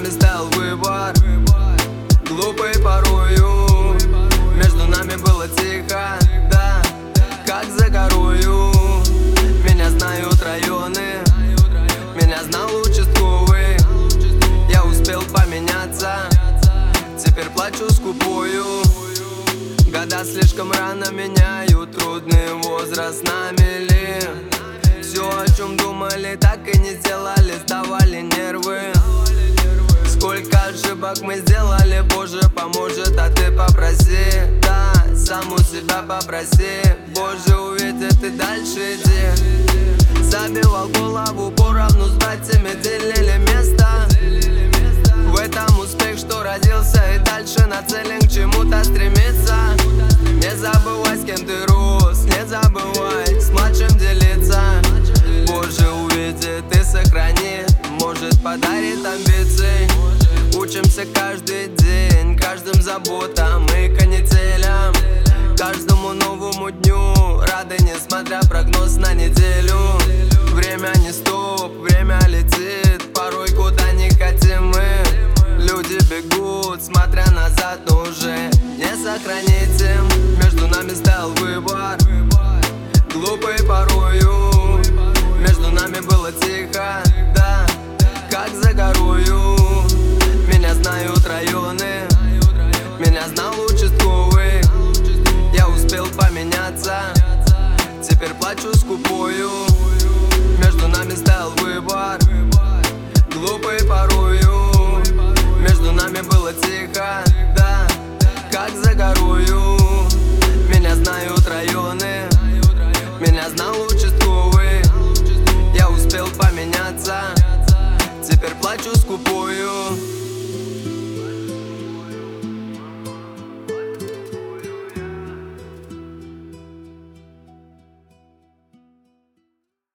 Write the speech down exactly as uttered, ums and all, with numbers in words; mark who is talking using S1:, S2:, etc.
S1: нами стоял выбор, глупый порою. Между нами было тихо, да, как за горою. Меня знают районы, меня знал участковый. Я успел поменяться, теперь плачу скупую. Года слишком рано меняют, трудный возраст намели. Все, о чем думали, так и не сделали, сдавали нервы. Сколько ошибок мы сделали, Боже поможет, а ты попроси. Да, сам у себя попроси, Боже увидит и дальше иди. Забивал голову поровну, с братьями делили место. В этом успех, что родился, и дальше нацелен к чему-то стремиться. Не забывай, с кем ты рос, не забывай с младшим делиться. Боже увидит и сохранит, может подарит амбиций. Учимся каждый день, каждым заботам и канителям, каждому новому дню рады, несмотря прогноз на неделю. Время не стоп, время летит, порой куда не хотим мы. Люди бегут, смотря назад, но уже не сохранить им. Между нами стоял выбор, глупый порою. Между нами было тихо, да, как за горою. Меня знают районы, меня знал участковый. Я успел поменяться, теперь плачу скупую. Между нами стоял выбор, глупый порою. Между нами было тихо, да, как за горою. Меня знают районы, меня знал участковый. Я успел поменяться, теперь плачу скупую.